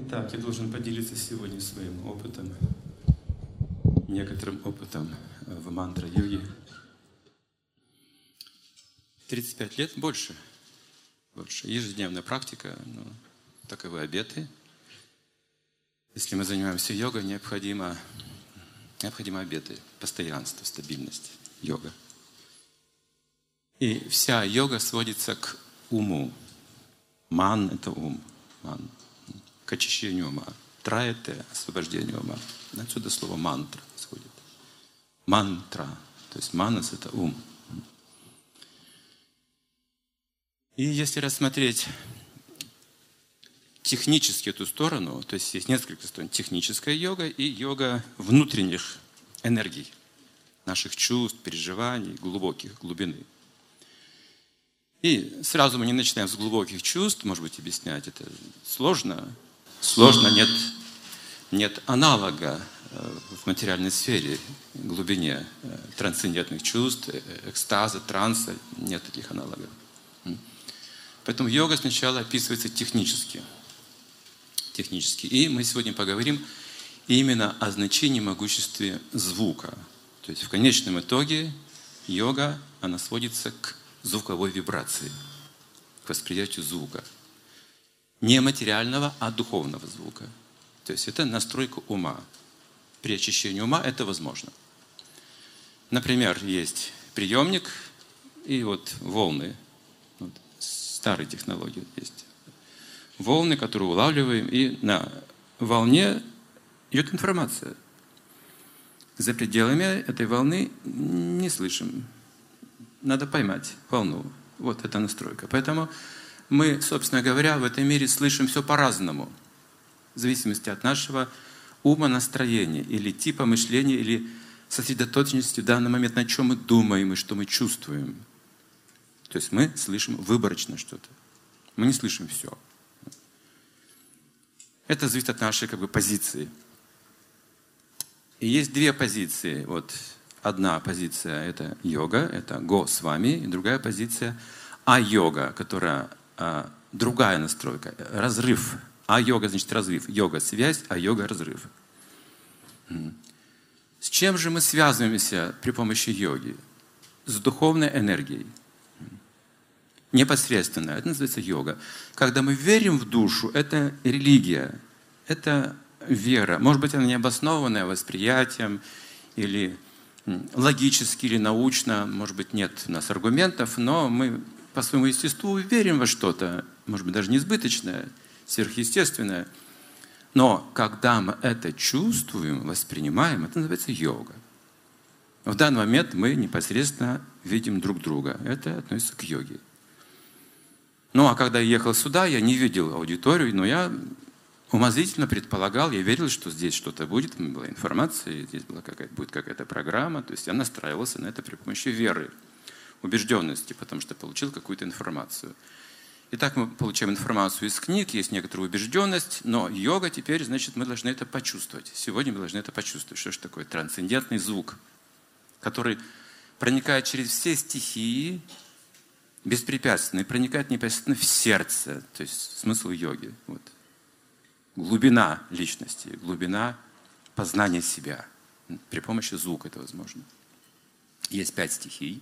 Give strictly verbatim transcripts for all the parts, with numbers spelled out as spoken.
Так, я должен поделиться сегодня своим опытом, некоторым опытом в мантра-йоге. тридцать пять лет, больше, больше. Ежедневная практика, ну, таковы обеты. Если мы занимаемся йогой, необходимо, необходимо обеты, постоянство, стабильность, йога. И вся йога сводится к уму. Ман – это ум, ман. К очищению ума. Тра – это освобождение ума. Отсюда слово мантра исходит. Мантра. То есть манас – это ум. И если рассмотреть технически эту сторону, то есть есть несколько сторон. Техническая йога и йога внутренних энергий, наших чувств, переживаний, глубоких, глубины. И сразу мы не начинаем с глубоких чувств, может быть, объяснять это сложно. Сложно, нет, нет аналога в материальной сфере, глубине трансцендентных чувств, экстаза, транса, нет таких аналогов. Поэтому йога сначала описывается технически. технически. И мы сегодня поговорим именно о значении и могуществе звука. То есть в конечном итоге йога, она сводится к звуковой вибрации, к восприятию звука. Не материального, а духовного звука. То есть это настройка ума. При очищении ума это возможно. Например, есть приемник и вот волны. Вот, старые технологии есть. Волны, которые улавливаем, и на волне идет информация. За пределами этой волны не слышим. Надо поймать волну. Вот эта настройка. Поэтому мы, собственно говоря, в этом мире слышим все по-разному. В зависимости от нашего ума, настроения, или типа мышления, или сосредоточенности в данный момент, на чем мы думаем и что мы чувствуем. То есть мы слышим выборочно что-то. Мы не слышим все. Это зависит от нашей как бы, позиции. И есть две позиции. Вот одна позиция – это йога, это го с вами, и другая позиция – а-йога, которая а, другая настройка, разрыв. А-йога значит разрыв. Йога – связь, а йога – разрыв. С чем же мы связываемся при помощи йоги? С духовной энергией. Непосредственно. Это называется йога. Когда мы верим в душу, это религия, это вера. Может быть, она необоснованная восприятием или логически, или научно. Может быть, нет у нас аргументов, но мы по своему естеству верим во что-то, может быть, даже неизбыточное, сверхъестественное. Но когда мы это чувствуем, воспринимаем, это называется йога. В данный момент мы непосредственно видим друг друга. Это относится к йоге. Ну, а когда я ехал сюда, я не видел аудиторию, но я умозрительно предполагал, я верил, что здесь что-то будет, была информация, здесь была какая-то, будет какая-то программа, то есть я настраивался на это при помощи веры, убежденности, потому что получил какую-то информацию. Итак, мы получаем информацию из книг, есть некоторая убежденность, но йога теперь, значит, мы должны это почувствовать. Сегодня мы должны это почувствовать. Что же такое трансцендентный звук, который проникает через все стихии, беспрепятственно, и проникает непосредственно в сердце, то есть смысл йоги. Вот. Глубина личности, глубина познания себя. При помощи звука это возможно. Есть пять стихий,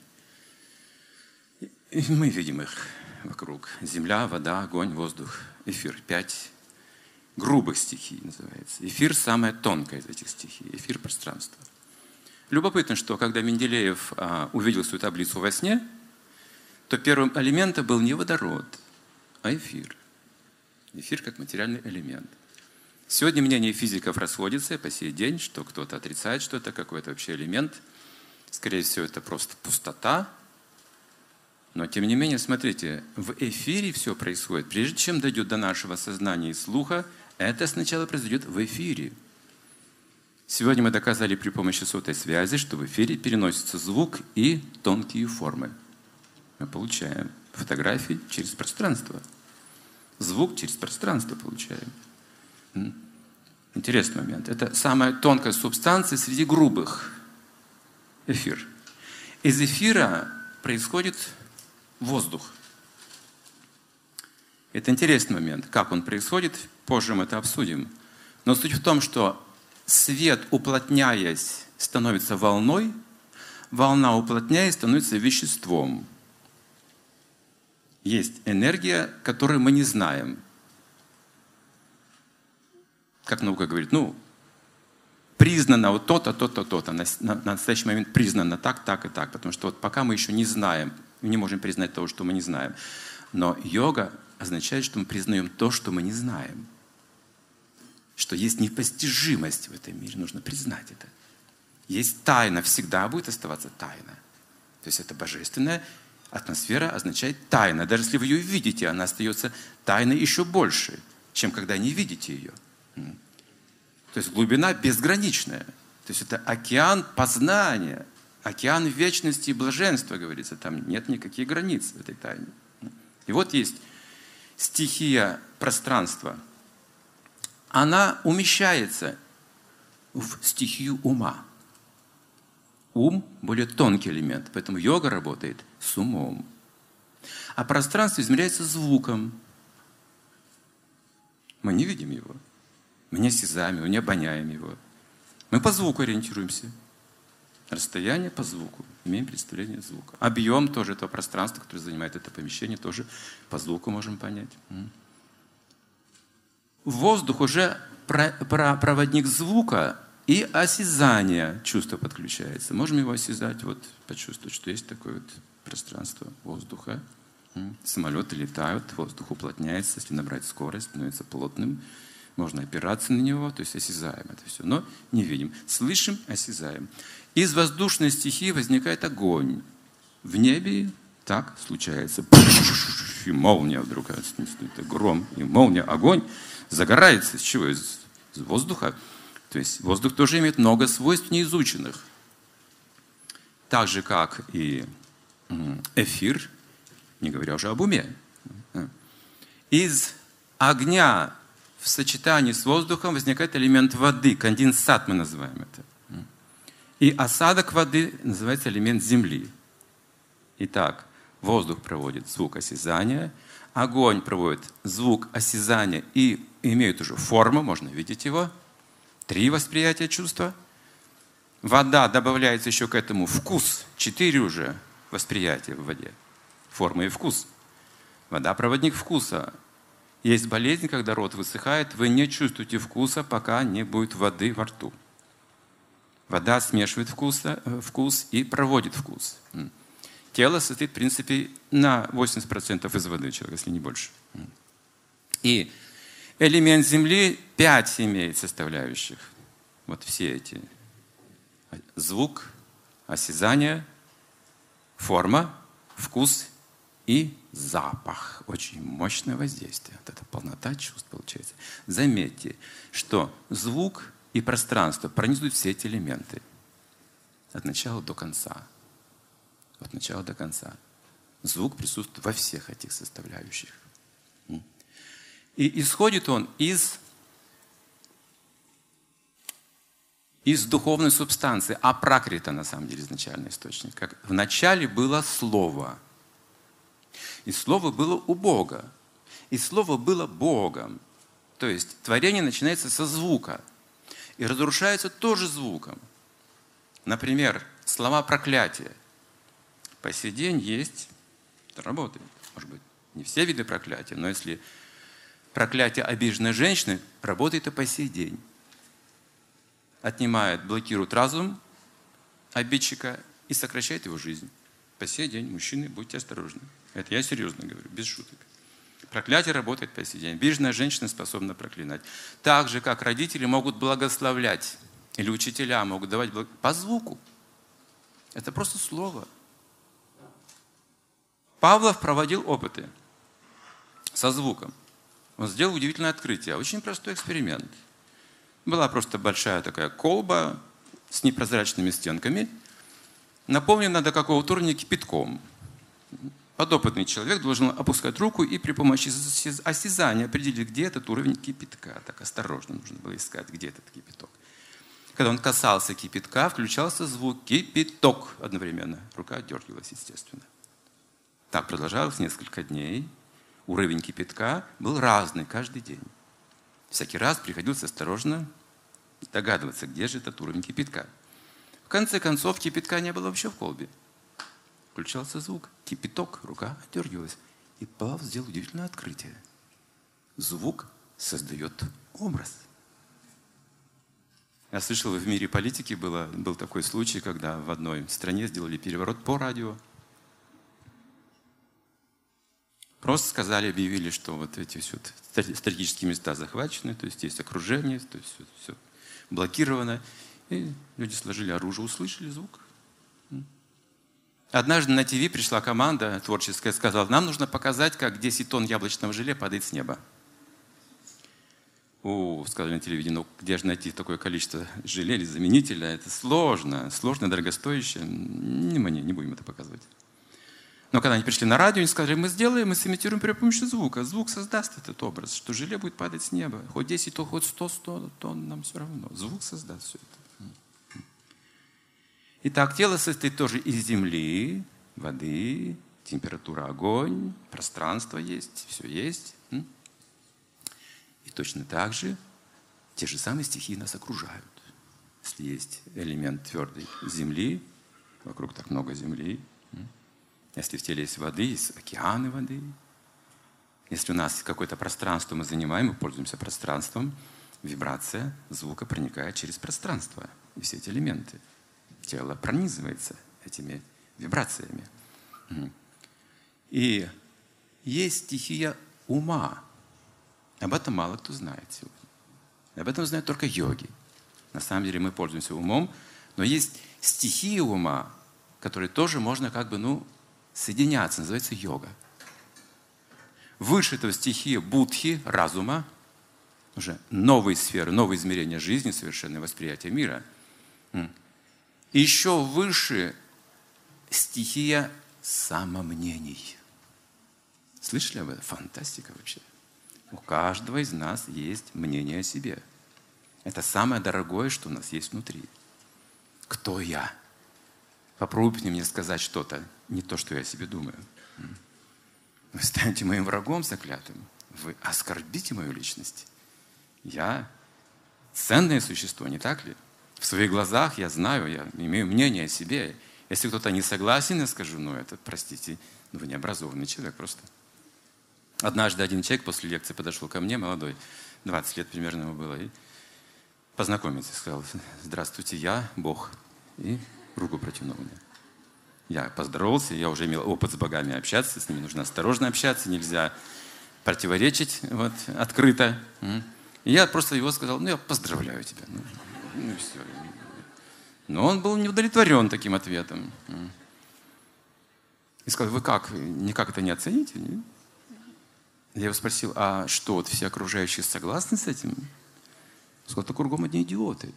и мы видим их вокруг. Земля, вода, огонь, воздух, эфир. Пять грубых стихий называется. Эфир самая тонкая из этих стихий. Эфир пространства. Любопытно, что когда Менделеев а, увидел свою таблицу во сне, то первым элементом был не водород, а эфир. Эфир как материальный элемент. Сегодня мнение физиков расходится по сей день, что кто-то отрицает, что это какой-то вообще элемент. Скорее всего, это просто пустота. Но, тем не менее, смотрите, в эфире все происходит. Прежде чем дойдет до нашего сознания и слуха, это сначала произойдет в эфире. Сегодня мы доказали при помощи сотовой связи, что в эфире переносится звук и тонкие формы. Мы получаем фотографии через пространство. Звук через пространство получаем. Интересный момент. Это самая тонкая субстанция среди грубых. Эфир. Из эфира происходит воздух. Это интересный момент. Как он происходит? позже мы это обсудим. Но суть в том, что свет, уплотняясь, становится волной, волна, уплотняясь, становится веществом. Есть энергия, которую мы не знаем. Как наука говорит, ну, признано вот то-то, то-то, то-то. На, на, на настоящий момент признано так, так и так. Потому что вот пока мы еще не знаем, мы не можем признать того, что мы не знаем. Но йога означает, что мы признаем то, что мы не знаем. Что есть непостижимость в этом мире. Нужно признать это. Есть тайна, всегда будет оставаться тайна. То есть это божественная атмосфера означает тайна. Даже если вы ее видите, она остается тайной еще больше, чем когда не видите ее. То есть глубина безграничная. То есть это океан познания, океан вечности и блаженства, говорится. Там нет никаких границ в этой тайне. И вот есть стихия пространства. Она умещается в стихию ума. Ум – более тонкий элемент, поэтому йога работает с умом. А пространство измеряется звуком. Мы не видим его. Мы не осязаем его, не обоняем его. Мы по звуку ориентируемся. Расстояние по звуку. Имеем представление звука. Объем тоже этого пространства, которое занимает это помещение, тоже по звуку можем понять. Воздух уже проводник звука и осязания. Чувство подключается. Можем его осязать, вот, почувствовать, что есть такое вот пространство воздуха. Самолеты летают, воздух уплотняется, если набрать скорость, становится плотным. Можно опираться на него, то есть осязаем это все, но не видим. Слышим, осязаем. Из воздушной стихии возникает огонь. В небе так случается. И молния вдруг, это гром, и молния, огонь загорается. Из чего? Из воздуха. То есть воздух тоже имеет много свойств неизученных. Так же, как и эфир, не говоря уже об уме. Из огня в сочетании с воздухом возникает элемент воды, конденсат мы называем это. И осадок воды называется элемент земли. Итак, воздух проводит звук осязания, огонь проводит звук осязания и имеет уже форму, можно видеть его. Три восприятия чувства. Вода добавляется еще к этому вкус. Четыре уже восприятия в воде. Форма и вкус. Вода – проводник вкуса. Есть болезнь, когда рот высыхает, вы не чувствуете вкуса, пока не будет воды во рту. Вода смешивает вкуса, вкус и проводит вкус. Тело состоит, в принципе, на восемьдесят процентов из воды человека, если не больше. И элемент земли пять имеет составляющих. Вот все эти. Звук, осязание, форма, вкус и запах. Очень мощное воздействие. Вот это полнота чувств получается. Заметьте, что звук и пространство пронизывают все эти элементы. От начала до конца. От начала до конца. Звук присутствует во всех этих составляющих. И исходит он из, из духовной субстанции. Апракрита, на самом деле, изначальный источник. Как вначале было Слово. И Слово было у Бога. И Слово было Богом. То есть творение начинается со звука. И разрушается тоже звуком. Например, слова проклятия. По сей день есть, это работает. Может быть, не все виды проклятия, но если проклятие обиженной женщины, работает и по сей день. Отнимает, блокирует разум обидчика и сокращает его жизнь. По сей день, мужчины, будьте осторожны. Это я серьезно говорю, без шуток. Проклятие работает по сей день. Обиженная женщина способна проклинать. Так же, как родители могут благословлять, или учителя могут давать благ... по звуку. Это просто слово. Павлов проводил опыты со звуком. Он сделал удивительное открытие. Очень простой эксперимент. Была просто большая такая колба с непрозрачными стенками, наполнена до какого-то уровня кипятком. Подопытный человек должен опускать руку и при помощи осязания определить, где этот уровень кипятка. Так осторожно нужно было искать, где этот кипяток. Когда он касался кипятка, включался звук кипяток одновременно. Рука отдергивалась, естественно. Так продолжалось несколько дней. Уровень кипятка был разный каждый день. Всякий раз приходилось осторожно догадываться, где же этот уровень кипятка. В конце концов, кипятка не было вообще в колбе. Включался звук, кипяток, рука отдергивалась. И Павел сделал удивительное открытие. Звук создает образ. Я слышал, в мире политики было, был такой случай, когда в одной стране сделали переворот по радио. Просто сказали, объявили, что вот эти все стратегические места захвачены, то есть есть окружение, то есть все, все блокировано. И люди сложили оружие, услышали звук. Однажды на ТВ пришла команда творческая, сказала, нам нужно показать, как десять тонн яблочного желе падает с неба. О, сказали на телевидении, ну где же найти такое количество желе или заменителя? Это сложно, сложно, дорогостоящее. Не, мы не, не будем это показывать. Но когда они пришли на радио, они сказали, мы сделаем, мы сымитируем при помощи звука. Звук создаст этот образ, что желе будет падать с неба. Хоть десять, то хоть сто, сто тонн, нам все равно. Звук создаст все это. Итак, тело состоит тоже из земли, воды, температура, огонь, пространство есть, все есть. И точно так же те же самые стихии нас окружают. Если есть элемент твердой земли, вокруг так много земли. Если в теле есть воды, есть океаны воды. Если у нас какое-то пространство мы занимаем, мы пользуемся пространством, вибрация звука проникает через пространство. И все эти элементы. Тело пронизывается этими вибрациями. И есть стихия ума. Об этом мало кто знает сегодня. Об этом знают только йоги. На самом деле мы пользуемся умом, но есть стихия ума, которые тоже можно как бы, ну, соединяться, называется йога. Выше этого стихия будхи, разума, уже новые сферы, новые измерения жизни, совершенное восприятие мира. И еще выше стихия самомнений. Слышали об этом? Фантастика вообще. У каждого из нас есть мнение о себе. Это самое дорогое, что у нас есть внутри. Кто я? Попробуйте мне сказать что-то, не то, что я о себе думаю. Вы станете моим врагом заклятым. Вы оскорбите мою личность. Я ценное существо, не так ли? В своих глазах я знаю, я имею мнение о себе. Если кто-то не согласен, я скажу, ну это, простите, ну вы необразованный человек просто. Однажды один человек после лекции подошел ко мне, молодой, двадцать лет примерно ему было, и познакомиться, сказал, здравствуйте, я Бог. И руку протянул мне. Я поздоровался, я уже имел опыт с богами общаться, с ними нужно осторожно общаться, нельзя противоречить вот, открыто. И я просто его сказал, ну я поздравляю тебя. Ну, ну и все. Но он был не удовлетворен таким ответом. И сказал, вы как, никак это не оцените? Нет? Я его спросил, а что, вот все окружающие согласны с этим? Он сказал, то кругом одни идиоты.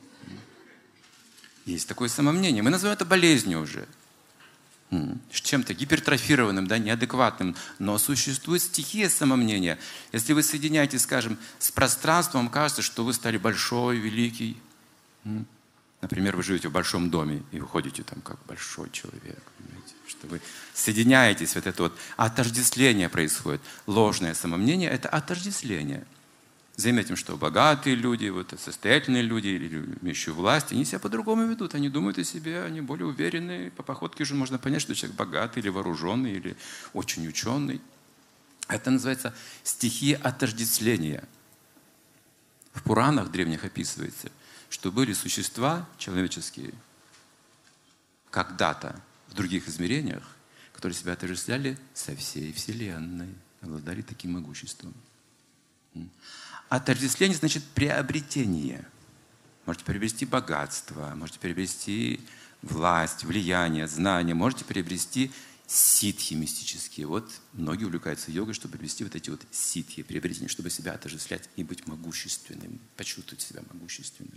Есть такое самомнение. Мы называем это болезнью уже. Чем-то гипертрофированным, да, неадекватным. Но существует стихия самомнения. Если вы соединяетесь, скажем, с пространством, вам кажется, что вы стали большой, великий. Например, вы живете в большом доме и выходите там как большой человек. Понимаете? Что вы соединяетесь, вот это вот отождествление происходит. Ложное самомнение – это отождествление. Заметим, что богатые люди, вот, состоятельные люди, или имеющие власть, они себя по-другому ведут. Они думают о себе, они более уверенные. По походке уже можно понять, что человек богатый, или вооруженный, или очень ученый. Это называется стихия отождествления. В Пуранах древних описывается, что были существа человеческие когда-то в других измерениях, которые себя отождествляли со всей Вселенной, обладали таким могуществом. Отождествление значит приобретение. Можете приобрести богатство, можете приобрести власть, влияние, знания, можете приобрести ситхи мистические. Вот многие увлекаются йогой, чтобы приобрести вот эти вот ситхи, приобретения, чтобы себя отождествлять и быть могущественным, почувствовать себя могущественным.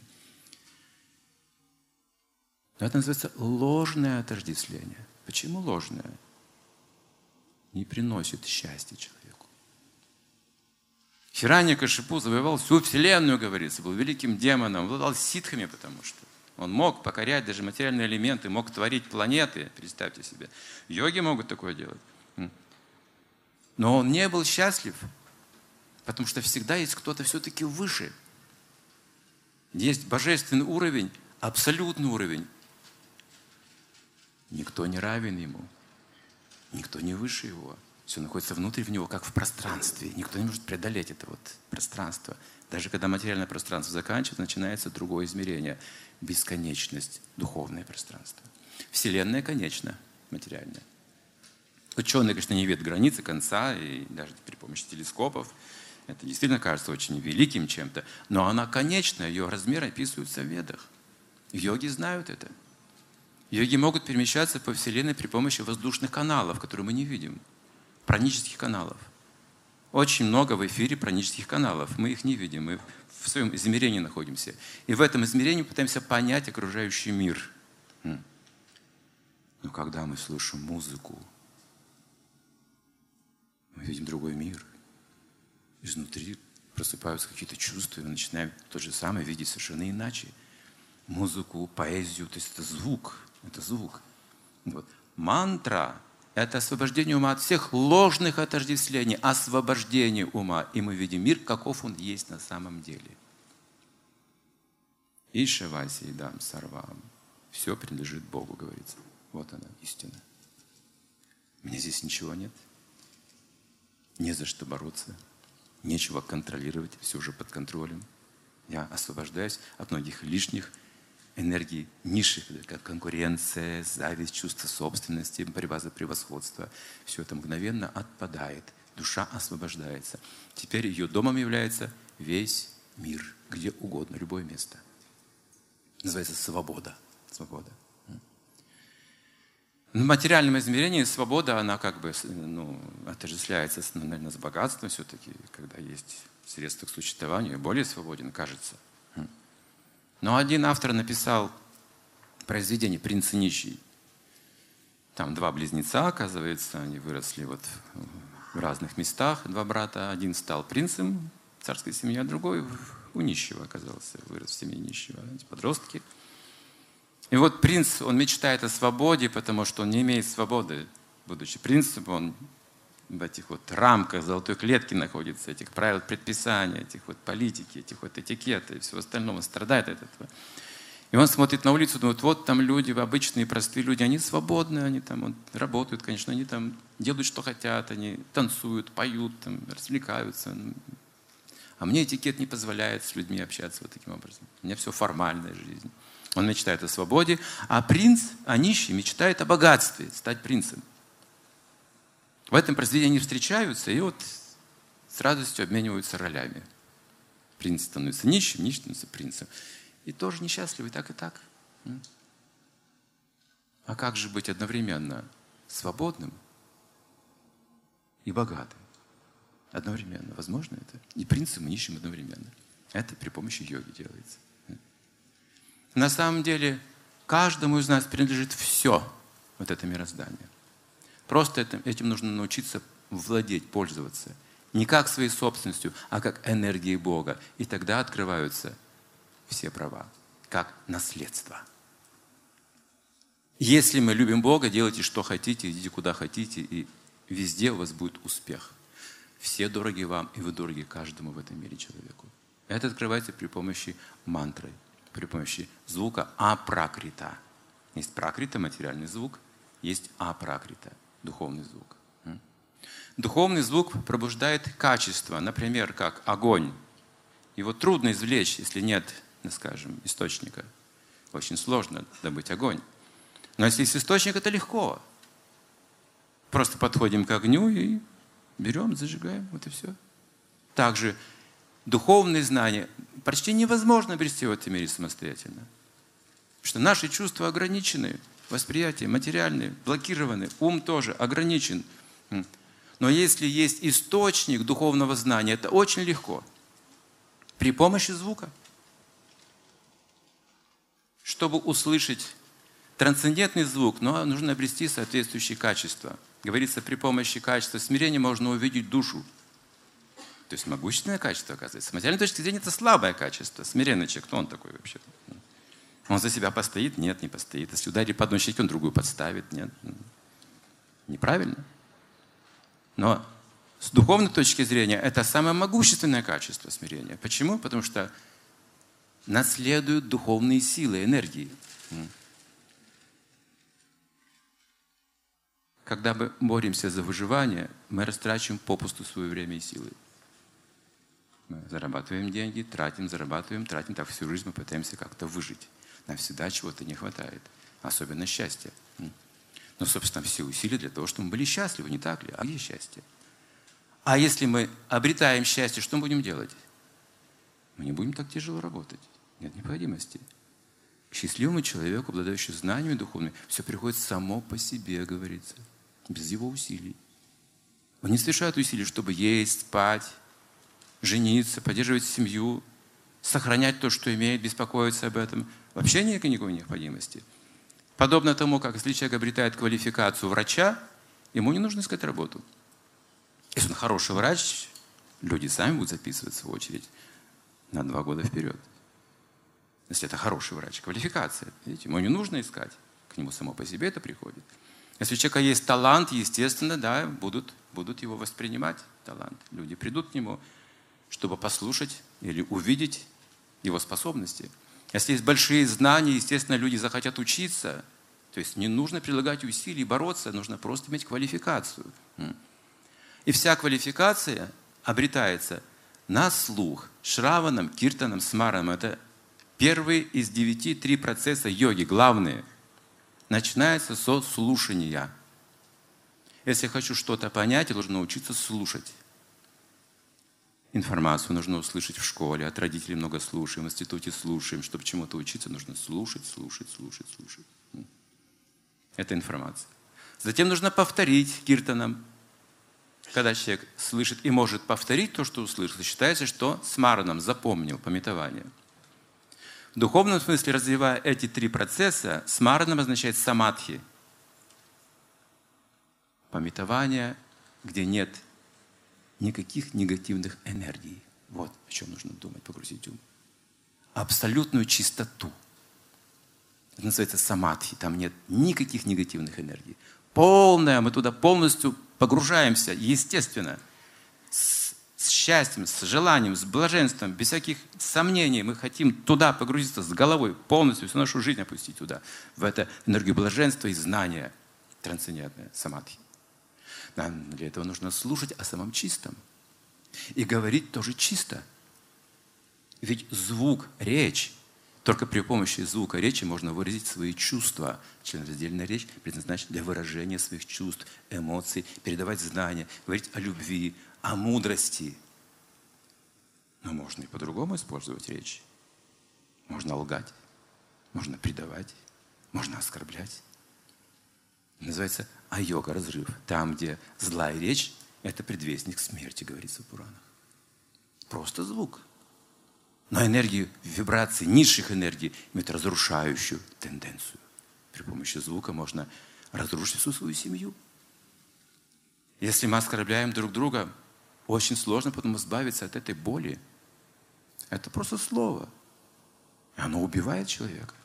Но это называется ложное отождествление. Почему ложное? Не приносит счастья человеку. Хираньякашипу завоевал всю вселенную, говорится, был великим демоном, обладал ситхами, потому что он мог покорять даже материальные элементы, мог творить планеты, представьте себе. Йоги могут такое делать. Но он не был счастлив. Потому что всегда есть кто-то все-таки выше. Есть божественный уровень, абсолютный уровень. Никто не равен ему. Никто не выше его. Все находится внутри в него, как в пространстве. Никто не может преодолеть это вот пространство. Даже когда материальное пространство заканчивается, начинается другое измерение. Бесконечность, духовное пространство. Вселенная конечна, материальная. Ученые, конечно, не видят границы, конца, и даже при помощи телескопов. Это действительно кажется очень великим чем-то. Но она конечна, ее размеры описываются в Ведах. Йоги знают это. Йоги могут перемещаться по Вселенной при помощи воздушных каналов, которые мы не видим. Пранических каналов. Очень много в эфире пранических каналов. Мы их не видим, мы в своем измерении находимся. И в этом измерении пытаемся понять окружающий мир. Но когда мы слышим музыку, мы видим другой мир. Изнутри просыпаются какие-то чувства, и мы начинаем то же самое видеть совершенно иначе. Музыку, поэзию, то есть это звук. Это звук. Вот. Мантра – это освобождение ума от всех ложных отождествлений, освобождение ума. И мы видим мир, каков он есть на самом деле. Ишаваси идам сарвам. Все принадлежит Богу, говорится. Вот она, истина. У меня здесь ничего нет. Не за что бороться. Нечего контролировать. Все уже под контролем. Я освобождаюсь от многих лишних энергий низших, как конкуренция, зависть, чувство собственности, борьба за превосходство. Все это мгновенно отпадает. Душа освобождается. Теперь ее домом является весь мир, где угодно, любое место. Называется свобода. Свобода. В материальном измерении свобода, она как бы ну, отождествляется, наверное, с богатством все-таки, когда есть средства к существованию, более свободен, кажется. Но один автор написал произведение «Принц и нищий». Там два близнеца, оказывается, они выросли вот в разных местах, два брата. Один стал принцем царской семьи, а другой у нищего оказался, вырос в семье нищего, эти подростки. И вот принц, он мечтает о свободе, потому что он не имеет свободы. Будучи принцем, он в этих вот рамках золотой клетки находится, этих правил предписания, этих вот политики, этих вот этикета и всего остального. Он страдает от этого. И он смотрит на улицу, думает, вот там люди, обычные, простые люди, они свободны, они там вот, работают, конечно, они там делают, что хотят, они танцуют, поют, там, развлекаются. А мне этикет не позволяет с людьми общаться вот таким образом. У меня все формальная жизнь. Он мечтает о свободе, а принц, а нищий, мечтает о богатстве, стать принцем. В этом произведении они встречаются и вот с радостью обмениваются ролями. Принц становится нищим, нищий становится принцем. И тоже несчастливы, так и так. А как же быть одновременно свободным и богатым? Одновременно. Возможно это? И принцем, и нищим одновременно. Это при помощи йоги делается. На самом деле, каждому из нас принадлежит все вот это мироздание. Просто этим, этим нужно научиться владеть, пользоваться. Не как своей собственностью, а как энергией Бога. И тогда открываются все права, как наследство. Если мы любим Бога, делайте, что хотите, идите, куда хотите, и везде у вас будет успех. Все дороги вам, и вы дороги каждому в этом мире человеку. Это открывается при помощи мантры, при помощи звука апракрита. Есть пракрита, материальный звук, есть апракрита, духовный звук. Духовный звук пробуждает качество, например, как огонь. Его трудно извлечь, если нет, ну, скажем, источника. Очень сложно добыть огонь. Но если есть источник, это легко. Просто подходим к огню и берем, зажигаем, вот и все. Также духовные знания почти невозможно обрести в этом мире самостоятельно. Потому что наши чувства ограничены, восприятие материальное, блокированы, ум тоже ограничен. Но если есть источник духовного знания, это очень легко. При помощи звука. Чтобы услышать трансцендентный звук, но нужно обрести соответствующие качества. Говорится, при помощи качества смирения можно увидеть душу. То есть могущественное качество, оказывается. С материальной точки зрения это слабое качество. Смиренный человек, кто он такой вообще? Он за себя постоит? Нет, не постоит. Если ударит по одной щеке, он другую подставит? Нет. Неправильно. Но С духовной точки зрения это самое могущественное качество смирения. Почему? Потому что наследуют духовные силы, энергии. Когда мы боремся за выживание, мы растрачиваем попусту свое время и силы. Мы зарабатываем деньги, тратим, зарабатываем, тратим. Так всю жизнь мы пытаемся как-то выжить. Нам всегда чего-то не хватает. Особенно счастья. Но, собственно, все усилия для того, чтобы мы были счастливы, не так ли? А где счастье? А если мы обретаем счастье, что мы будем делать? Мы не будем так тяжело работать. Нет необходимости. К счастливому человеку, обладающему знаниями духовными, все приходит само по себе, говорится. Без его усилий. Он не совершает усилий, чтобы есть, спать, жениться, поддерживать семью, сохранять то, что имеет, беспокоиться об этом. Вообще нет никакой необходимости. Подобно тому, как если человек обретает квалификацию врача, ему не нужно искать работу. Если он хороший врач, люди сами будут записываться в очередь на два года вперед. Если это хороший врач, квалификация. Видите, ему не нужно искать. К нему само по себе это приходит. Если у человека есть талант, естественно, да, будут, будут его воспринимать, талант. Люди придут к нему, чтобы послушать или увидеть его способности. Если есть большие знания, естественно, люди захотят учиться. То есть не нужно прилагать усилий, бороться, нужно просто иметь квалификацию. И вся квалификация обретается на слух. Шраванам, киртанам, смаранам. Это первые из девяти три процесса йоги, главные. Начинается со слушания. Если я хочу что-то понять, я должен научиться слушать. Информацию нужно услышать в школе, от родителей много слушаем, в институте слушаем. Чтобы чему-то учиться, нужно слушать, слушать, слушать, слушать. Это информация. Затем нужно повторить киртаном. Когда человек слышит и может повторить то, что услышал, считается, что смараном запомнил, памятование. В духовном смысле, развивая эти три процесса, смараном означает самадхи. Памятование, где нет никаких негативных энергий. Вот о чем нужно думать, погрузить ум. Абсолютную чистоту. Это называется самадхи. Там нет никаких негативных энергий. Полная, мы туда полностью погружаемся, естественно, с, с счастьем, с желанием, с блаженством, без всяких сомнений. Мы хотим туда погрузиться с головой, полностью всю нашу жизнь опустить туда, в эту энергию блаженства и знания трансцендентное, самадхи. Нам для этого нужно слушать о самом чистом. И говорить тоже чисто. Ведь звук, речь, только при помощи звука речи можно выразить свои чувства. Членораздельная речь предназначена для выражения своих чувств, эмоций, передавать знания, говорить о любви, о мудрости. Но можно и по-другому использовать речь. Можно лгать, можно предавать, можно оскорблять. Называется айога, разрыв. Там, где злая речь, это предвестник смерти, говорится в Пуранах. Просто звук. Но энергию, вибрации, низших энергий имеют разрушающую тенденцию. При помощи звука можно разрушить всю свою семью. Если мы оскорбляем друг друга, очень сложно потом избавиться от этой боли. Это просто слово. И оно убивает человека.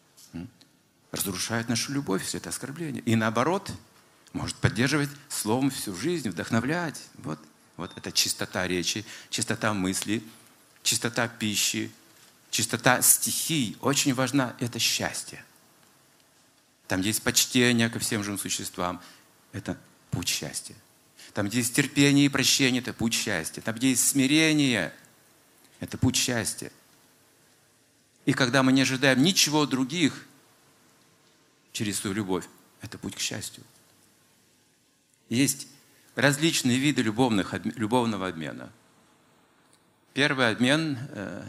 Разрушает нашу любовь, все это оскорбление. И наоборот, может поддерживать словом всю жизнь, вдохновлять. Вот, вот это чистота речи, чистота мысли, чистота пищи, чистота стихий. Очень важна это счастье. Там, где есть почтение ко всем живым существам, это путь счастья. Там, где есть терпение и прощение, это путь счастья. Там, где есть смирение, это путь счастья. И когда мы не ожидаем ничего от других через свою любовь, это путь к счастью. Есть различные виды любовных, любовного обмена. Первый обмен.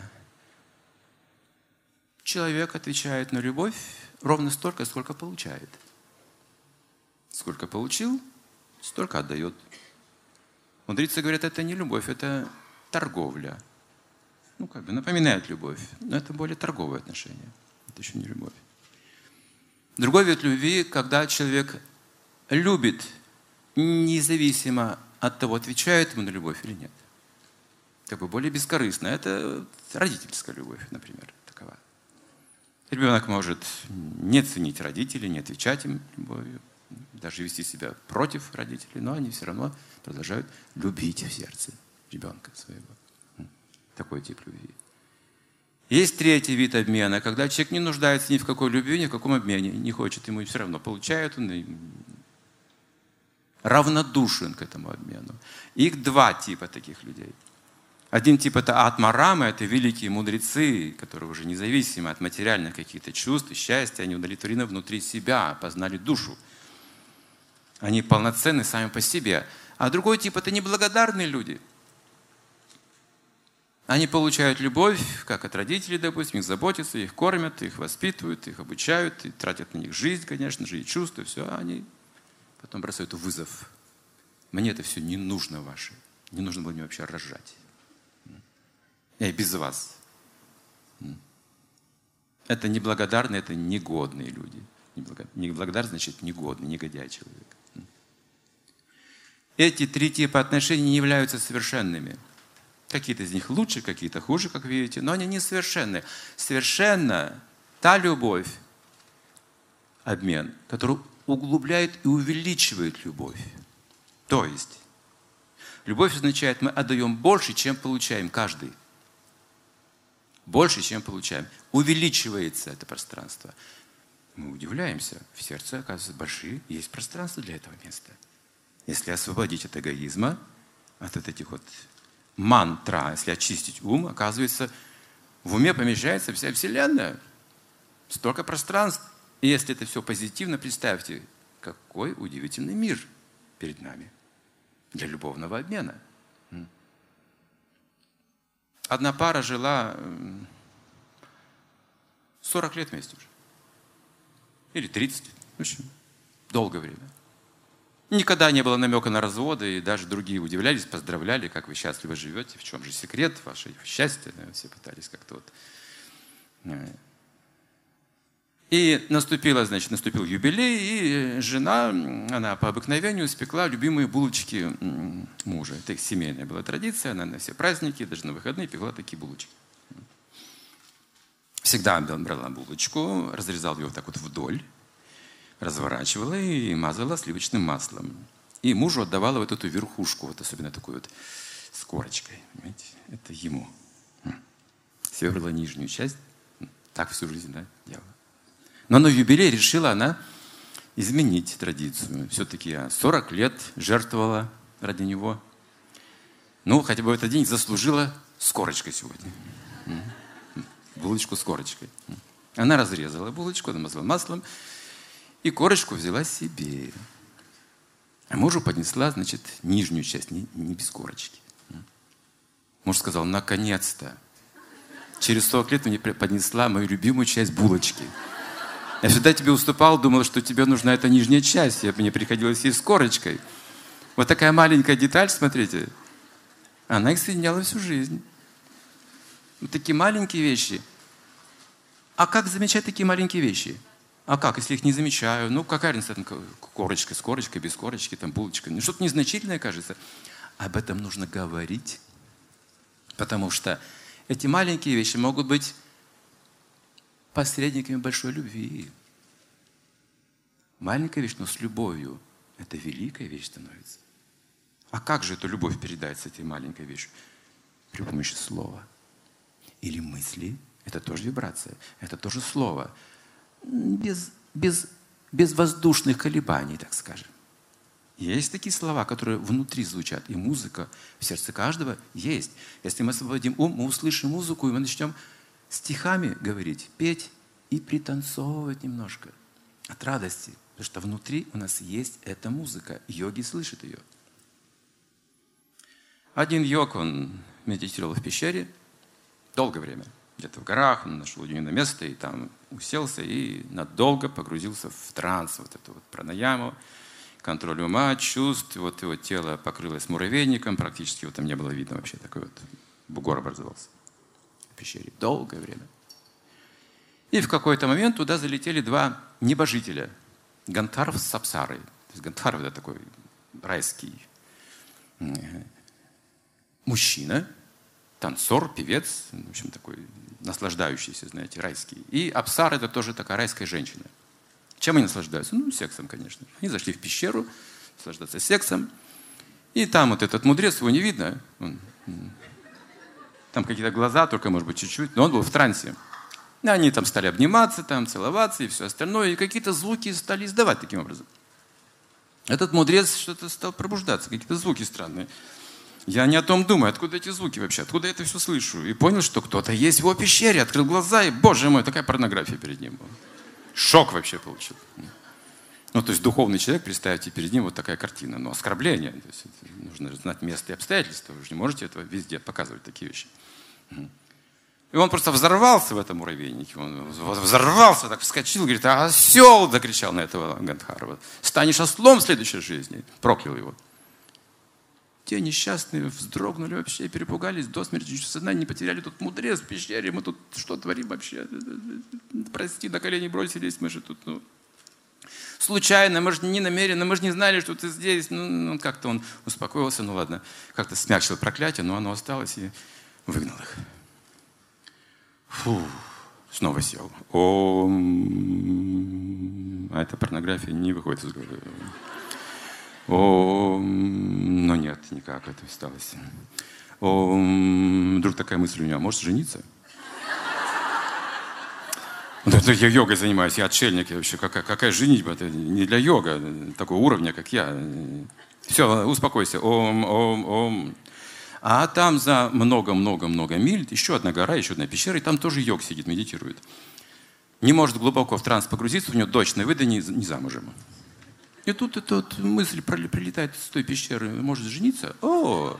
Человек отвечает на любовь ровно столько, сколько получает. Сколько получил, столько отдает. Мудрецы говорят, это не любовь, это торговля. Ну, как бы напоминает любовь, но это более торговые отношения. Это еще не любовь. Другой вид любви, когда человек любит, независимо от того, отвечает ему на любовь или нет. Как бы более бескорыстно. Это родительская любовь, например, такова. Ребенок может не ценить родителей, не отвечать им любовью. даже вести себя против родителей, но они все равно продолжают любить в сердце ребенка своего. Такой тип любви. Есть третий вид обмена, когда человек не нуждается ни в какой любви, ни в каком обмене, не хочет, ему все равно получает, он равнодушен к этому обмену. Их два типа таких людей. Один тип – это атмарамы, это великие мудрецы, которые уже независимо от материальных каких-то чувств и счастья, они удовлетворены внутри себя, познали душу. Они полноценны сами по себе. А другой тип – это неблагодарные люди. Они получают любовь, как от родителей, допустим, их заботятся, их кормят, их воспитывают, их обучают, и тратят на них жизнь, конечно же, и чувства, все. А они потом бросают вызов. Мне это все не нужно ваше. Не нужно было мне вообще рожать. Я без вас. Это неблагодарные, это негодные люди. Неблагодарный значит негодный, негодяй человек. Эти три типа отношений не являются совершенными. Какие-то из них лучше, какие-то хуже, как видите, но они несовершенны. Совершенна та любовь, обмен, который углубляет и увеличивает любовь. То есть, любовь означает, мы отдаем больше, чем получаем каждый. Больше, чем получаем. Увеличивается это пространство. Мы удивляемся. В сердце, оказывается, большие, есть пространство для этого места. Если освободить от эгоизма, от этих вот мантра, если очистить ум, оказывается, в уме помещается вся Вселенная. Столько пространств. И если это все позитивно, представьте, какой удивительный мир перед нами для любовного обмена. Одна пара жила сорок лет вместе уже. Или тридцать. В общем, долгое время. Никогда не было намека на разводы, и даже другие удивлялись, поздравляли, как вы счастливо живете, в чем же секрет вашего счастья. Все пытались как-то вот. И наступила, значит, наступил юбилей, и жена, она по обыкновению испекла любимые булочки мужа. Это их семейная была традиция, она на все праздники, даже на выходные пекла такие булочки. Всегда брала булочку, разрезала ее вот так вот вдоль, разворачивала и мазала сливочным маслом. И мужу отдавала вот эту верхушку, вот особенно такой вот с корочкой. Понимаете? Это ему. Себе брала нижнюю часть, так всю жизнь, да, делала. Но на юбилей решила она изменить традицию. Все-таки я сорок лет жертвовала ради него. Ну, хотя бы в этот день заслужила с корочкой сегодня. Булочку с корочкой. Она разрезала булочку, намазала маслом и корочку взяла себе. А мужу поднесла, значит, нижнюю часть, не, не без корочки. Муж сказал: наконец-то. Через сорок лет мне поднесла мою любимую часть булочки. Я всегда тебе уступал, думал, что тебе нужна эта нижняя часть. Я, мне приходилось есть с корочкой. Вот такая маленькая деталь, смотрите. Она их соединяла всю жизнь. Вот такие маленькие вещи. А как замечать такие маленькие вещи? А как, если их не замечаю? Ну, какая разница, там, корочка с корочкой, без корочки, там, булочка. Ну, что-то незначительное, кажется. Об этом нужно говорить. Потому что эти маленькие вещи могут быть посредниками большой любви. Маленькая вещь, но с любовью. Это великая вещь становится. А как же эта любовь передается этой маленькой вещью? При помощи слова. Или мысли. Это тоже вибрация. Это тоже слово. Без, без, без воздушных колебаний, так скажем. Есть такие слова, которые внутри звучат. И музыка в сердце каждого есть. Если мы освободим ум, мы услышим музыку, и мы начнем стихами говорить, петь и пританцовывать немножко от радости. Потому что внутри у нас есть эта музыка. Йоги слышат ее. Один йог, он медитировал в пещере долгое время. Где-то в горах, он нашел уединенное место, и там уселся, и надолго погрузился в транс, вот эту вот пранаяму, контроль ума, чувств. Вот его тело покрылось муравейником, практически его там не было видно вообще. Такой вот бугор образовался в пещере. Долгое время. И в какой-то момент туда залетели два небожителя. Гандхарв с Апсарой. То есть Гандхарв — это такой райский мужчина, танцор, певец, в общем, такой наслаждающийся, знаете, райский. И Апсара — это тоже такая райская женщина. Чем они наслаждаются? Ну, сексом, конечно. Они зашли в пещеру, наслаждаться сексом. И там вот этот мудрец, его не видно. Он, там какие-то глаза, только, может быть, чуть-чуть. Но он был в трансе. И они там стали обниматься, там, целоваться и все остальное. И какие-то звуки стали издавать таким образом. Этот мудрец что-то стал пробуждаться, какие-то звуки странные. Я не о том думаю, откуда эти звуки вообще, откуда я это все слышу. И понял, что кто-то есть в его пещере, открыл глаза, и, боже мой, такая порнография перед ним была. Шок вообще получил. Ну, то есть духовный человек, представьте, перед ним вот такая картина, но оскорбление. То есть нужно знать место и обстоятельства, вы же не можете этого везде показывать, такие вещи. И он просто взорвался в этом муравейнике, он взорвался, так вскочил, говорит, а осел, закричал на этого Гандхарва, станешь ослом в следующей жизни, проклял его. Те несчастные вздрогнули вообще, перепугались до смерти, чуть сознание не потеряли, тут мудрец в пещере, мы тут что творим вообще, прости, на колени бросились, мы же тут, ну, случайно, мы же не намеренно, мы же не знали, что ты здесь, ну, как-то он успокоился, ну ладно, как-то смягчил проклятие, но оно осталось и выгнал их. Фу, снова сел. Ом. А эта порнография не выходит из головы. Ом. Но нет, никак это осталось. Ом. Вдруг такая мысль у меня, может жениться? Я йогой занимаюсь, я отшельник, я вообще какая, какая женитьба, это не для йога, такого уровня, как я. Все, успокойся. Ом, ом, ом. А там за много-много-много миль еще одна гора, еще одна пещера, и там тоже йог сидит, медитирует. Не может глубоко в транс погрузиться, у него дочь на выдании, не замужем. И тут эта мысль прилетает с той пещеры, может жениться? О!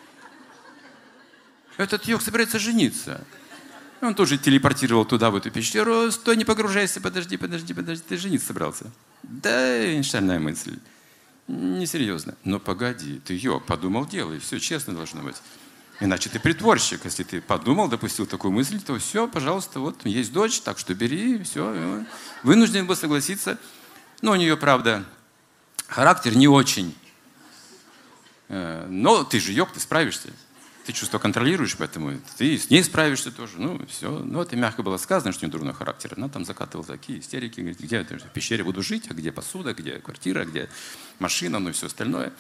Этот йог собирается жениться. Он тоже телепортировал туда, в эту пещеру. Стой, не погружайся, подожди, подожди, подожди, ты жениться собрался. Да, шальная мысль. Несерьезно. Но погоди, ты йог, подумал, делай, все честно должно быть. Иначе ты притворщик. Если ты подумал, допустил такую мысль, то все, пожалуйста, вот есть дочь, так что бери, все. Вынужден был согласиться. Но у нее, правда, характер не очень. Но ты же йог, ты справишься. Ты чувство контролируешь, поэтому ты с ней справишься тоже. Ну, все. Ну, это мягко было сказано, что у нее дурной характер. Она там закатывала такие истерики. Говорит, где я в пещере буду жить, а где посуда, где квартира, где машина, ну и все остальное.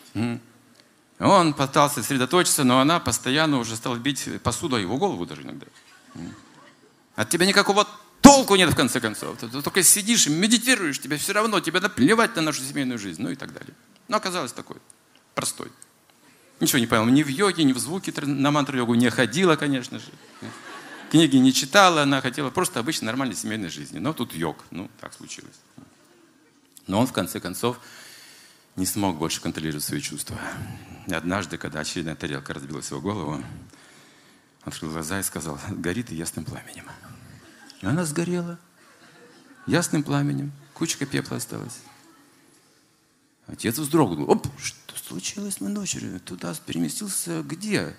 Он пытался сосредоточиться, но она постоянно уже стала бить посуду, его голову даже иногда. От тебя никакого толку нет, в конце концов. Ты только сидишь и медитируешь, тебе все равно, тебе наплевать на нашу семейную жизнь, ну и так далее. Но оказалось такой, простой. Ничего не понял, ни в йоге, ни в звуке, на мантру-йогу не ходила, конечно же. Книги не читала, она хотела просто обычной нормальной семейной жизни. Но тут йог, ну, так случилось. Но он, в конце концов, не смог больше контролировать свои чувства. И однажды, когда очередная тарелка разбилась в его голову, он открыл глаза и сказал, горит и ясным пламенем. И она сгорела ясным пламенем, кучка пепла осталась. Отец вздрогнул. Оп, что случилось с моей дочерью? Туда переместился где?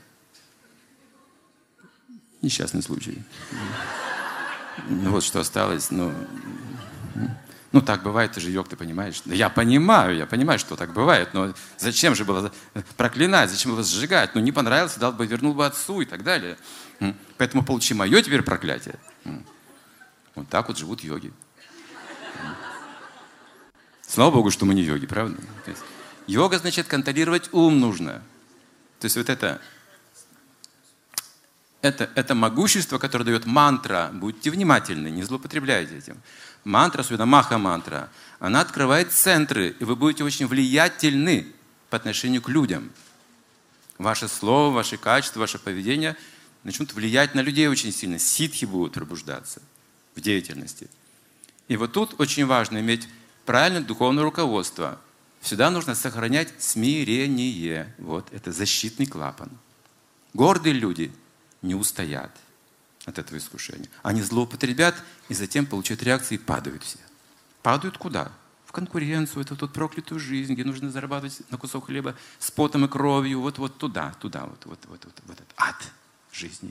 Несчастный случай. Ну, вот что осталось. Ну, ну, так бывает, ты же йог, ты понимаешь. Да я понимаю, я понимаю, что так бывает, но зачем же было проклинать, зачем было сжигать? Ну, не понравился, дал бы, вернул бы отцу и так далее. Поэтому получи мое теперь проклятие. Вот так вот живут йоги. Слава Богу, что мы не йоги, правда? То есть, йога значит контролировать ум нужно. То есть вот это, это, это могущество, которое дает мантра. Будьте внимательны, не злоупотребляйте этим. Мантра, особенно маха-мантра, она открывает центры, и вы будете очень влиятельны по отношению к людям. Ваше слово, ваши качества, ваше поведение начнут влиять на людей очень сильно. Ситхи будут пробуждаться в деятельности. И вот тут очень важно иметь правильное духовное руководство. Всегда нужно сохранять смирение. Вот, это защитный клапан. Гордые люди не устоят от этого искушения. Они злоупотребят и затем получают реакции и падают все. Падают куда? В конкуренцию, это тут проклятую жизнь, где нужно зарабатывать на кусок хлеба с потом и кровью. Вот, вот туда, туда, вот, вот, вот, вот, вот этот ад жизни.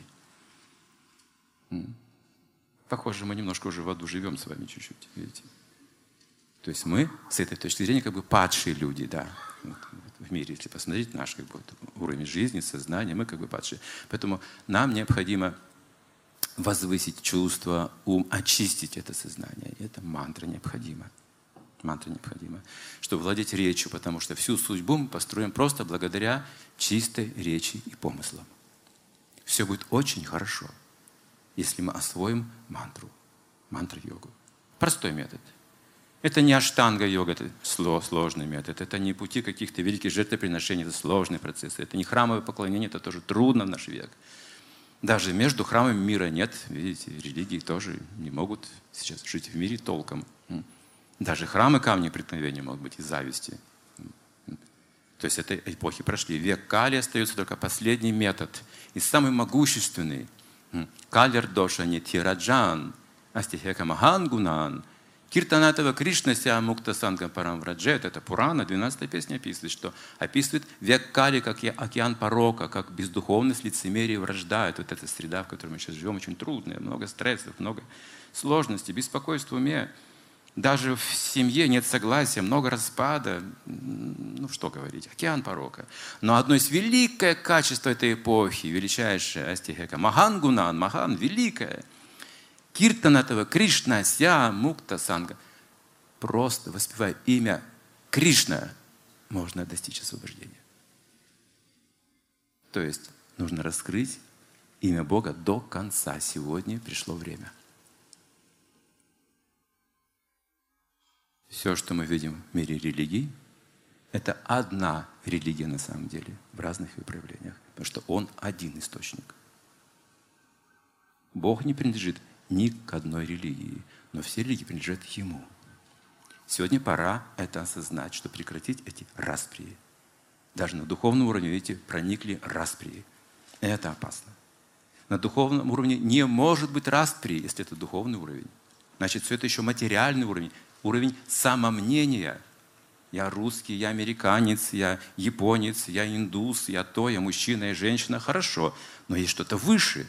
Похоже, мы немножко уже в аду живем с вами чуть-чуть, видите? То есть мы с этой точки зрения как бы падшие люди, да, в мире, если посмотреть наш как бы, уровень жизни, сознания, мы как бы падшие. Поэтому нам необходимо возвысить чувства, ум, очистить это сознание. И это мантра необходима. Мантра необходима, чтобы владеть речью, потому что всю судьбу мы построим просто благодаря чистой речи и помыслам. Все будет очень хорошо, если мы освоим мантру, мантра-йогу. Простой метод. Это не аштанга-йога, это сложный метод. Это не пути каких-то великих жертвоприношений, это сложный процесс. Это не храмовое поклонение, это тоже трудно в наш век. Даже между храмами мира нет. Видите, религии тоже не могут сейчас жить в мире толком. Даже храмы камни преткновения могут быть из зависти. То есть это эпохи прошли. Век Кали остается только последний метод. И самый могущественный. Калер доша не тираджан, астихека махангунан. Киртанатова Кришна ся мукта санга парамвраджет. Это Пурана, двенадцатая песня описывает, что описывает век Кали как океан порока, как бездуховность, лицемерие, вражда. Это вот эта среда, в которой мы сейчас живем, очень трудная. Много стрессов, много сложностей, беспокойства в уме. Даже в семье нет согласия, много распада. Ну, что говорить, океан порока. Но одно из великое качество этой эпохи, величайшее астихека, Махангунан, Махан, великое, Киртанатова Кришна, ся, мукта, санга. Просто воспевая имя Кришна, можно достичь освобождения. То есть нужно раскрыть имя Бога до конца. Сегодня пришло время. Все, что мы видим в мире религий, это одна религия на самом деле, в разных ее проявлениях, потому что Он один источник. Бог не принадлежит ни к одной религии, но все религии принадлежат Ему. Сегодня пора это осознать, чтобы прекратить эти распри. Даже на духовном уровне, видите, проникли распри. И это опасно. На духовном уровне не может быть распри, если это духовный уровень. Значит, все это еще материальный уровень. Уровень самомнения. Я русский, я американец, я японец, я индус, я то, я мужчина, я женщина. Хорошо, но есть что-то выше.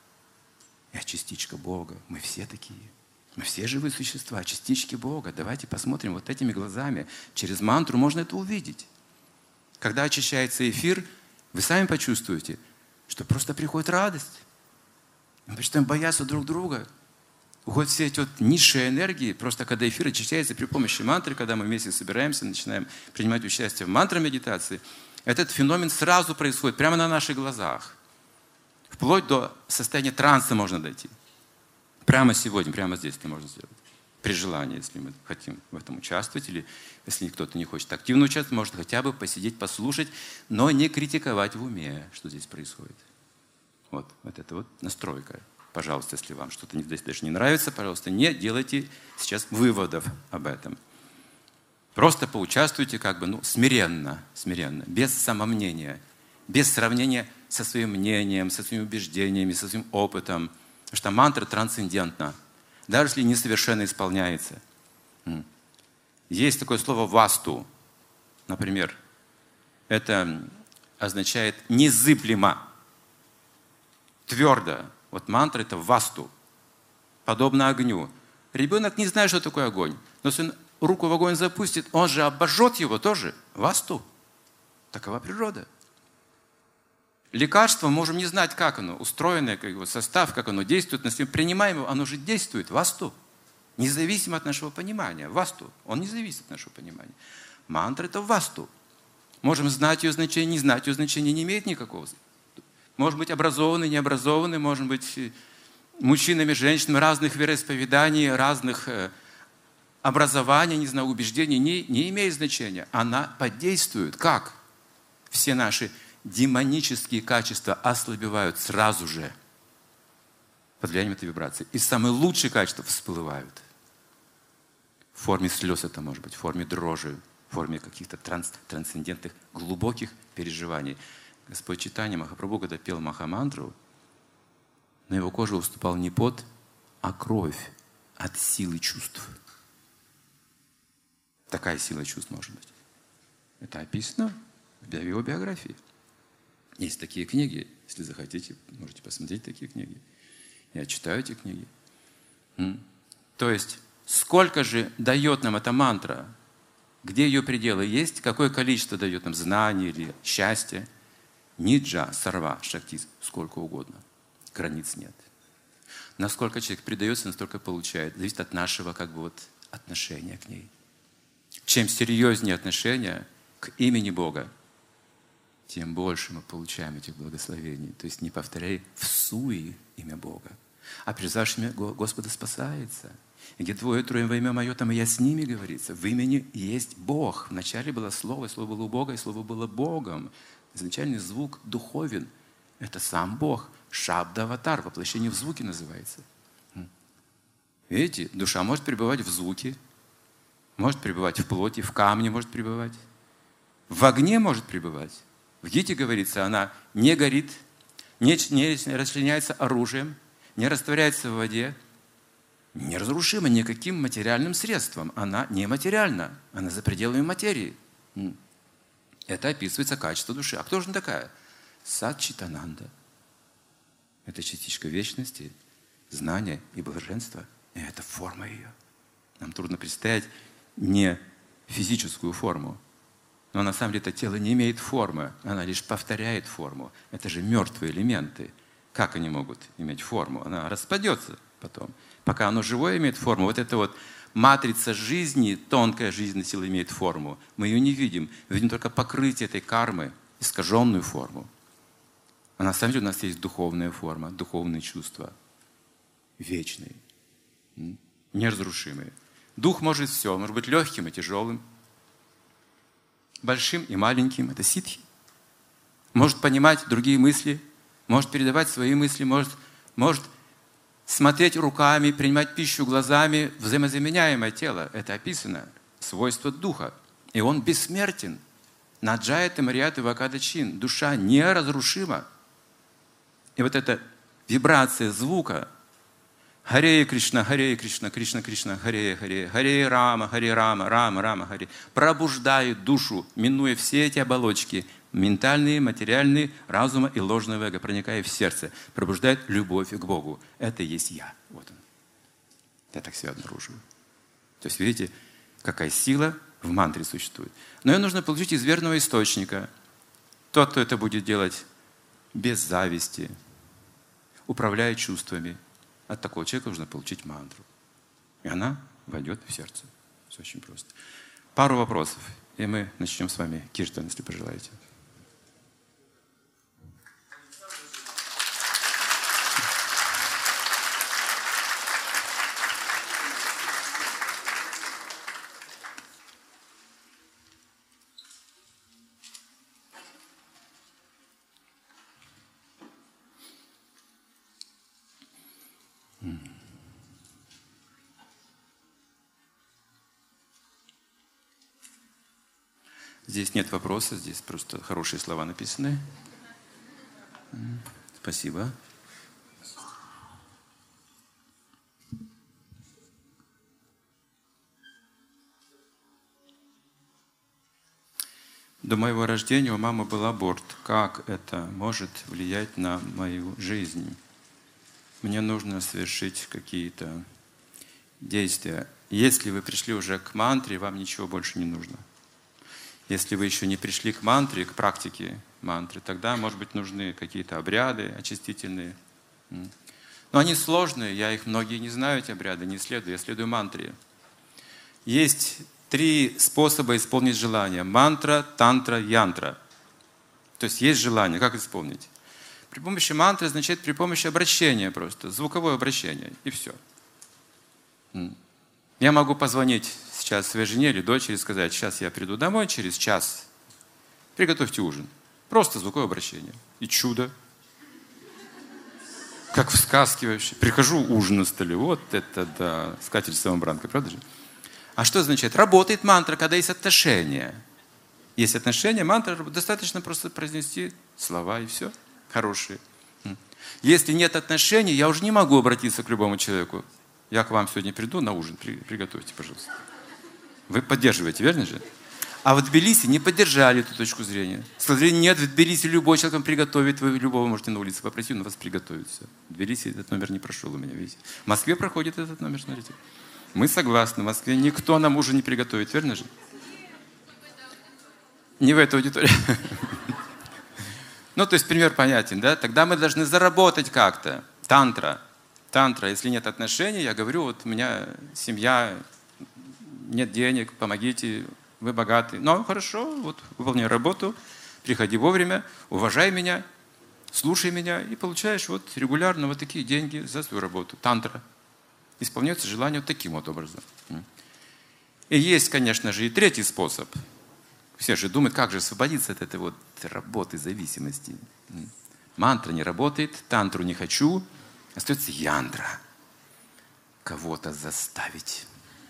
Я частичка Бога. Мы все такие. Мы все живые существа, частички Бога. Давайте посмотрим вот этими глазами. Через мантру можно это увидеть. Когда очищается эфир, вы сами почувствуете, что просто приходит радость. Мы начинаем бояться друг друга. Уходят все эти вот низшие энергии, просто когда эфир очищается при помощи мантры, когда мы вместе собираемся, начинаем принимать участие в мантра-медитации, этот феномен сразу происходит, прямо на наших глазах. Вплоть до состояния транса можно дойти. Прямо сегодня, прямо здесь это можно сделать. При желании, если мы хотим в этом участвовать, или если кто-то не хочет активно участвовать, может хотя бы посидеть, послушать, но не критиковать в уме, что здесь происходит. Вот, вот это вот настройка. Пожалуйста, если вам что-то здесь даже не нравится, пожалуйста, не делайте сейчас выводов об этом. Просто поучаствуйте как бы, ну, смиренно, смиренно, без самомнения, без сравнения со своим мнением, со своими убеждениями, со своим опытом. Потому что мантра трансцендентна, даже если несовершенно исполняется. Есть такое слово «васту», например. Это означает «незыблемо», твердо. Вот мантра – это васту, подобно огню. Ребенок не знает, что такое огонь. Но если он руку в огонь запустит, он же обожжет его тоже. Васту. Такова природа. Лекарство можем не знать, как оно устроено, как его состав, как оно действует. Но если мы принимаем его, оно же действует. Васту. Независимо от нашего понимания. Васту. Он не зависит от нашего понимания. Мантра – это васту. Можем знать ее значение, не знать ее значение, не имеет никакого значения. Может быть, образованный, необразованный, может быть, мужчинами, женщинами разных вероисповеданий, разных образований, не знаю, убеждений, не, не имеет значения. Она подействует. Как? Все наши демонические качества ослабевают сразу же под влиянием этой вибрации. И самые лучшие качества всплывают. В форме слез это может быть, в форме дрожи, в форме каких-то транс, трансцендентных, глубоких переживаний. Господь Чайтанья Махапрабху, когда пел Махамантру, на его коже уступал не пот, а кровь от силы чувств. Такая сила чувств может быть. Это описано в его биографии. Есть такие книги, если захотите, можете посмотреть такие книги. Я читаю эти книги. То есть, сколько же дает нам эта мантра? Где ее пределы есть? Какое количество дает нам знаний или счастья? Ниджа, сарва, шакти, сколько угодно. Границ нет. Насколько человек предается, настолько получает. Зависит от нашего как бы, вот, отношения к ней. Чем серьезнее отношения к имени Бога, тем больше мы получаем этих благословений. То есть не повторяй в суе имя Бога, а призвавший имя Господа спасается. И где двое, трое во имя Мое, там и я с ними, говорится. В имени есть Бог. Вначале было Слово, и Слово было у Бога, и Слово было Богом. Изначальный звук духовен. Это сам Бог. Шабда-аватар, воплощение в звуке называется. Видите, душа может пребывать в звуке, может пребывать в плоти, в камне может пребывать, в огне может пребывать. В Гите говорится, она не горит, не, не расчленяется оружием, не растворяется в воде, неразрушима никаким материальным средством. Она нематериальна, она за пределами материи. Это описывается качество души. А кто же она такая? Сат-читананда. Это частичка вечности, знания и блаженства. И это форма ее. Нам трудно представить не физическую форму. Но на самом деле это тело не имеет формы. Она лишь повторяет форму. Это же мертвые элементы. Как они могут иметь форму? Она распадется потом. Пока оно живое имеет форму, вот эта вот матрица жизни, тонкая жизненная сила имеет форму. Мы ее не видим. Мы видим только покрытие этой кармы, искаженную форму. А на самом деле у нас есть духовная форма, духовные чувства. Вечные, неразрушимые. Дух может все, может быть легким и тяжелым, большим и маленьким. Это ситхи. Может понимать другие мысли, может передавать свои мысли, может, может смотреть руками, принимать пищу глазами, взаимозаменяемое тело. Это описано. Свойство духа. И он бессмертен. Наджаяты Марияты Вакада Чин. Душа неразрушима. И вот эта вибрация звука Харе Кришна, Харе Кришна, Кришна Кришна, Харе Харе, Харе Рама, Харе Рама, Рама Рама, Харе, пробуждает душу, минуя все эти оболочки, ментальные, материальные, разума и ложного эго, проникая в сердце, пробуждает любовь к Богу. Это и есть я. Вот он. Я так себя обнаруживаю. То есть, видите, какая сила в мантре существует. Но ее нужно получить из верного источника. Тот, кто это будет делать без зависти, управляя чувствами. От такого человека нужно получить мантру. И она войдет в сердце. Все очень просто. Пару вопросов, и мы начнем с вами киртан, если пожелаете. Здесь нет вопроса, здесь просто хорошие слова написаны. Спасибо. До моего рождения у мамы был аборт. Как это может влиять на мою жизнь? Мне нужно совершить какие-то действия. Если вы пришли уже к мантре, вам ничего больше не нужно. Если вы еще не пришли к мантре, к практике мантры, тогда, может быть, нужны какие-то обряды очистительные. Но они сложные, я их многие не знаю, эти обряды, не исследую, я следую мантре. Есть три способа исполнить желание. Мантра, тантра, янтра. То есть есть желание, как исполнить? При помощи мантры означает при помощи обращения просто, звуковое обращение, и все. Я могу позвонить сейчас своей жене или дочери и сказать, сейчас я приду домой, через час приготовьте ужин. Просто звуковое обращение. И чудо. Как в сказке вообще. Прихожу, ужин на столе. Вот это да, скатерть самобранка, правда же? А что означает? Работает мантра, когда есть отношения. Есть отношения, мантра, достаточно просто произнести слова и все. Хорошие. Если нет отношений, я уже не могу обратиться к любому человеку. Я к вам сегодня приду на ужин, приготовьте, пожалуйста. Вы поддерживаете, верно же? А в Тбилиси не поддержали эту точку зрения. Сказали, нет, в Тбилиси любой человек вам приготовит, вы любого можете на улице попросить, он вас приготовит. Все. В Тбилиси этот номер не прошел у меня, видите. В Москве проходит этот номер, смотрите. Мы согласны, в Москве никто нам ужин не приготовит, верно же? Не в этой аудитории. Ну, то есть пример понятен, да? Тогда мы должны заработать как-то. Тантра. тантра, если нет отношений, я говорю, вот у меня семья, нет денег, помогите, вы богаты. Ну, хорошо, вот выполняй работу, приходи вовремя, уважай меня, слушай меня, и получаешь вот регулярно вот такие деньги за свою работу. Тантра. Исполняется желание вот таким вот образом. И есть, конечно же, и третий способ. Все же думают, как же освободиться от этой вот работы, зависимости. Мантра не работает, тантру не хочу, остается янтра. Кого-то заставить.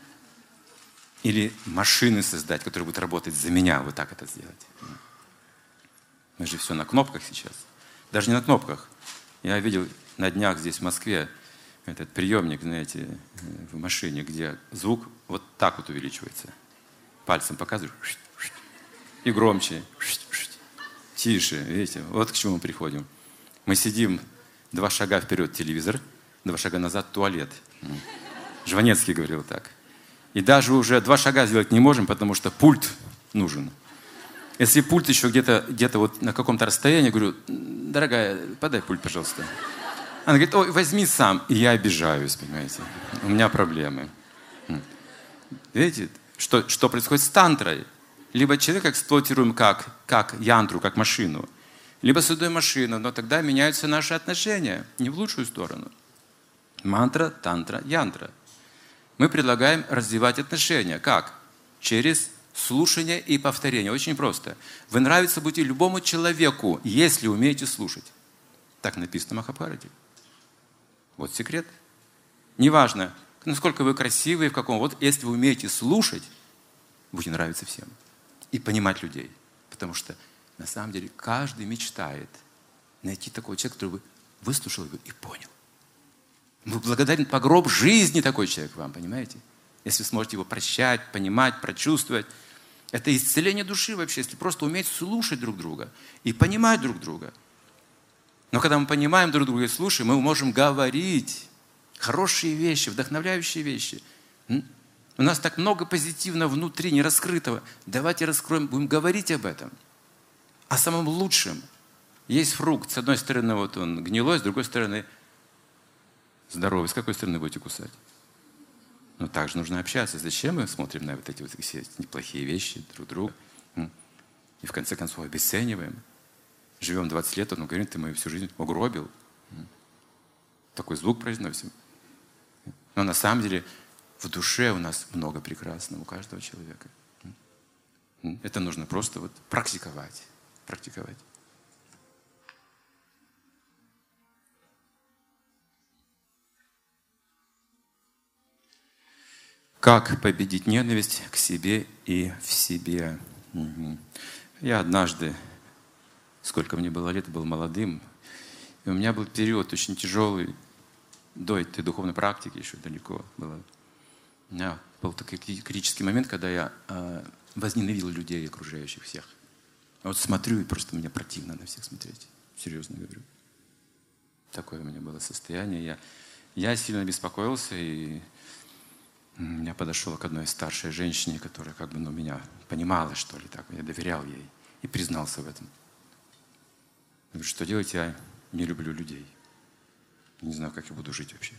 Или машины создать, которые будут работать за меня, вот так это сделать. Мы же все на кнопках сейчас. Даже не на кнопках. Я видел на днях здесь в Москве этот приемник, знаете, в машине, где звук вот так вот увеличивается. Пальцем показываешь, и громче, тише, видите, вот к чему мы приходим. Мы сидим, два шага вперед телевизор, два шага назад туалет. Жванецкий говорил так. И даже уже два шага сделать не можем, потому что пульт нужен. Если пульт еще где-то где вот на каком-то расстоянии, говорю, дорогая, подай пульт, пожалуйста. Она говорит, ой, возьми сам. И я обижаюсь, понимаете. У меня проблемы. Видите, что, что происходит с тантрой? Либо человека эксплуатируем как, как янтру, как машину, либо создаем машину, но тогда меняются наши отношения, не в лучшую сторону. Мантра, тантра, янтра. Мы предлагаем развивать отношения. Как? Через слушание и повторение. Очень просто. Вы нравиться будете любому человеку, если умеете слушать. Так написано в Махабхарате. Вот секрет. Неважно, насколько вы красивые, в каком. Вот если вы умеете слушать, будете нравиться всем. И понимать людей. Потому что на самом деле каждый мечтает найти такого человека, который бы выслушал его и понял. Вы благодарен по гроб жизни такой человек вам, понимаете? Если вы сможете его прощать, понимать, прочувствовать. Это исцеление души вообще, если просто уметь слушать друг друга и понимать друг друга. Но когда мы понимаем друг друга и слушаем, мы можем говорить хорошие вещи, вдохновляющие вещи. У нас так много позитивного внутри, нераскрытого. Давайте раскроем, будем говорить об этом. О самом лучшем. Есть фрукт. С одной стороны, вот он гнилой, с другой стороны, здоровый. С какой стороны будете кусать? Но также нужно общаться. Зачем мы смотрим на вот эти вот все неплохие вещи друг друга? И в конце концов обесцениваем. Живем двадцать лет, он говорит, ты мою всю жизнь угробил. Такой звук произносим. Но на самом деле в душе у нас много прекрасного, у каждого человека. Это нужно просто вот практиковать. Практиковать. Как победить ненависть к себе и в себе? Угу. Я однажды, сколько мне было лет, был молодым, и у меня был период очень тяжелый, до этой духовной практики еще далеко было. У меня был такой критический момент, когда я э, возненавидел людей, окружающих всех. Я вот смотрю, и просто мне противно на всех смотреть. Серьезно говорю. Такое у меня было состояние. Я, я сильно беспокоился, и я подошел к одной старшей женщине, которая как бы, ну, меня понимала, что ли, так. Я доверял ей и признался в этом. Я говорю, что делать? Я не люблю людей. Не знаю, как я буду жить вообще.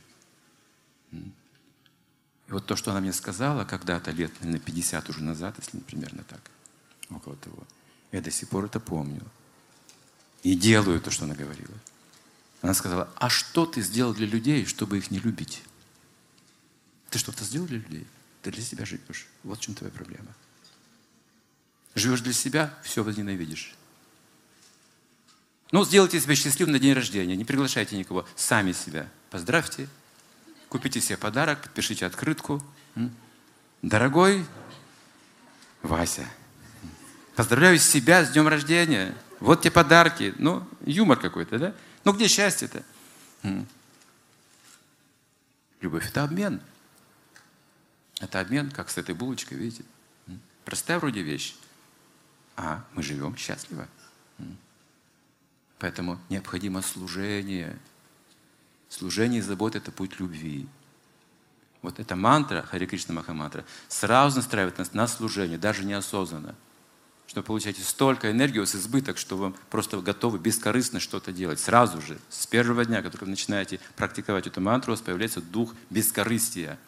И вот то, что она мне сказала когда-то, лет, наверное, пятьдесят уже назад, если примерно так, около того, я до сих пор это помню. И делаю то, что она говорила. Она сказала, а что ты сделал для людей, чтобы их не любить? Ты что-то сделал для людей? Ты для себя живешь. Вот в чем твоя проблема. Живешь для себя, все возненавидишь. Ну, сделайте себя счастливым на день рождения. Не приглашайте никого. Сами себя поздравьте. Купите себе подарок, подпишите открытку. Дорогой Вася, поздравляю себя с днем рождения. Вот тебе подарки. Ну, юмор какой-то, да? Ну, где счастье-то? Любовь – это обмен. Это обмен, как с этой булочкой, видите? Простая вроде вещь. А мы живем счастливо. Поэтому необходимо служение. Служение и забота – это путь любви. Вот эта мантра, Харе Кришна Махамантра, сразу настраивает нас на служение, даже неосознанно. что вы получаете столько энергии, у вас избыток, что вы просто готовы бескорыстно что-то делать. Сразу же, с первого дня, как только вы начинаете практиковать эту мантру, у вас появляется дух бескорыстия.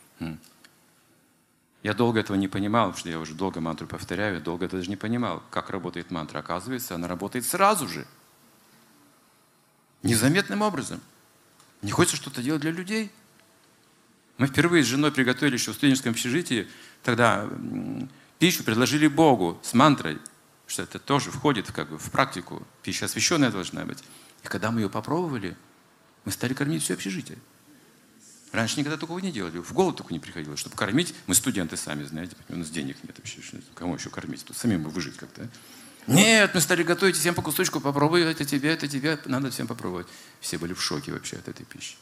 Я долго этого не понимал, потому что я уже долго мантру повторяю, я долго даже не понимал, как работает мантра. Оказывается, она работает сразу же. Незаметным образом. Не хочется что-то делать для людей. Мы впервые с женой приготовили еще в студенческом общежитии, тогда пищу предложили Богу с мантрой, что это тоже входит как бы в практику. Пища освященная должна быть. И когда мы ее попробовали, мы стали кормить все общежитие. Раньше никогда такого не делали. В голову только не приходило. Чтобы кормить, мы студенты сами, знаете, у нас денег нет вообще. Кому еще кормить? Тут самим бы выжить как-то. Нет, мы стали готовить всем по кусочку, попробуй, это тебе, это тебе, надо всем попробовать. Все были в шоке вообще от этой пищи.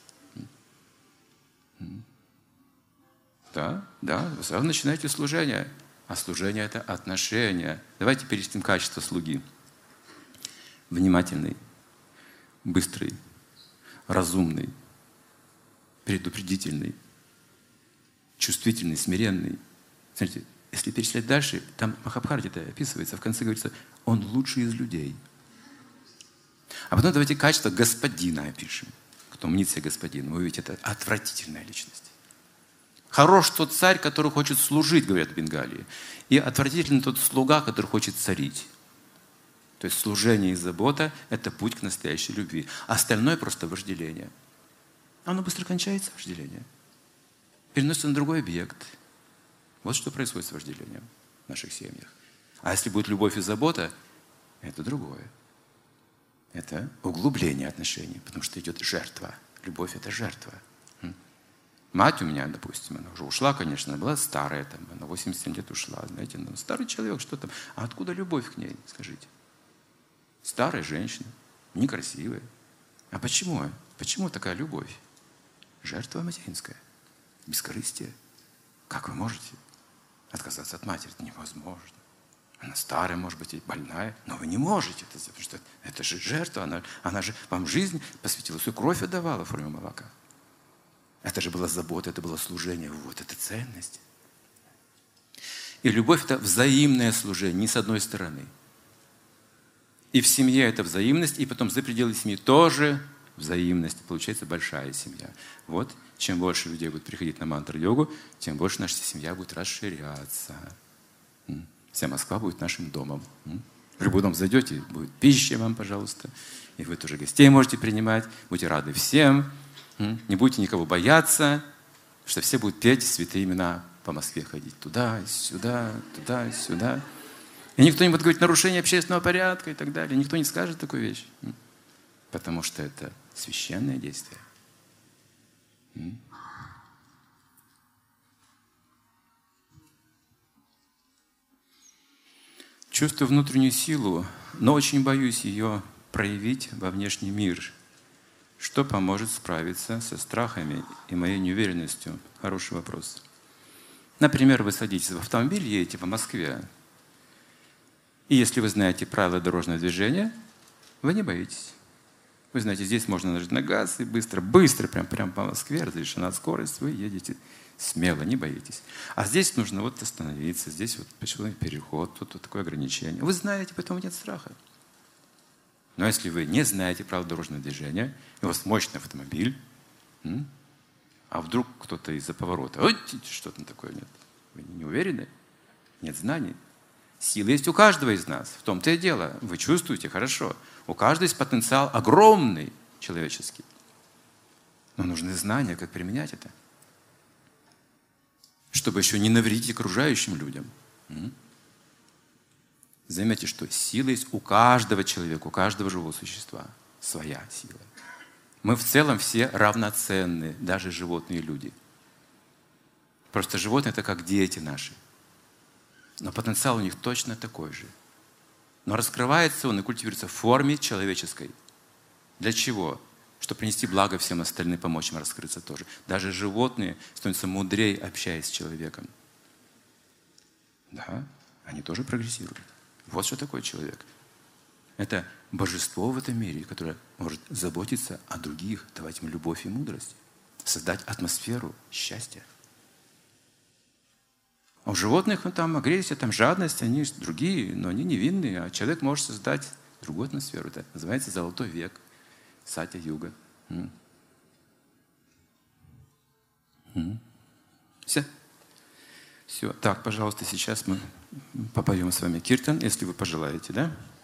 Да, да, вы сразу начинаете служение. А служение – это отношения. Давайте перечислим качество слуги. Внимательный, быстрый, разумный, предупредительный, чувствительный, смиренный. Смотрите, если перечислять дальше, там в Махабхарате это описывается, в конце говорится, он лучший из людей. А потом давайте качество господина опишем. Кто мнит себя господином, вы увидите, это отвратительная личность. Хорош тот царь, который хочет служить, говорят в Бенгалии. И отвратительный тот слуга, который хочет царить. То есть служение и забота – это путь к настоящей любви. Остальное просто вожделение. Оно быстро кончается, вожделение. Переносится на другой объект. Вот что происходит с вожделением в наших семьях. А если будет любовь и забота, это другое. Это углубление отношений, потому что идет жертва. Любовь – это жертва. Мать у меня, допустим, она уже ушла, конечно, она была старая, там, она восемьдесят семь лет ушла, знаете, ну, старый человек, что там? А откуда любовь к ней, скажите? Старая женщина, некрасивая. А почему? Почему такая любовь? Жертва материнская, бескорыстие. Как вы можете отказаться от матери? Это невозможно. Она старая, может быть, и больная, но вы не можете это сделать, потому что это же жертва, она, она же вам жизнь посвятила, свою кровь отдавала в форме молока. Это же была забота, это было служение. Вот это ценность. И любовь – это взаимное служение, не с одной стороны. И в семье это взаимность, и потом за пределы семьи тоже взаимность. Получается большая семья. Вот, чем больше людей будет приходить на мантр-йогу, тем больше наша семья будет расширяться. Вся Москва будет нашим домом. В любой дом зайдете, будет пища вам, пожалуйста. И вы тоже гостей можете принимать, будете рады всем. Не будете никого бояться, что все будут петь святые имена по Москве, ходить туда, сюда, туда, сюда. И никто не будет говорить нарушение общественного порядка и так далее. Никто не скажет такую вещь. Потому что это священное действие. Чувствую внутреннюю силу, но очень боюсь ее проявить во внешний мир. Что поможет справиться со страхами и моей неуверенностью? Хороший вопрос. Например, вы садитесь в автомобиль, едете по Москве, и если вы знаете правила дорожного движения, вы не боитесь. Вы знаете, здесь можно нажать на газ и быстро, быстро, прям, прям по Москве, разрешена скорость, вы едете смело, не боитесь. А здесь нужно вот остановиться, здесь вот пешеходный переход, тут вот такое ограничение. Вы знаете, поэтому нет страха. Но если вы не знаете правил дорожного движения, и у вас мощный автомобиль, а вдруг кто-то из-за поворота, ой, что там такое нет? Вы не уверены? Нет знаний. Сила есть у каждого из нас. В том-то и дело. Вы чувствуете хорошо. У каждого есть потенциал огромный человеческий. Но нужны знания, как применять это. Чтобы еще не навредить окружающим людям. Заметьте, что сила есть у каждого человека, у каждого живого существа. Своя сила. Мы в целом все равноценны, даже животные люди. Просто животные – это как дети наши. Но потенциал у них точно такой же. Но раскрывается он и культивируется в форме человеческой. Для чего? Чтобы принести благо всем остальным, помочь им раскрыться тоже. Даже животные становятся мудрее, общаясь с человеком. Да, они тоже прогрессируют. Вот что такое человек. Это божество в этом мире, которое может заботиться о других, давать им любовь и мудрость, создать атмосферу счастья. А у животных ну, там агрессия, там жадность, они другие, но они невинные. А человек может создать другую атмосферу. Это называется золотой век, сатья-юга. Все? Все. Так, пожалуйста, сейчас мы попоем с вами киртан, если вы пожелаете, да?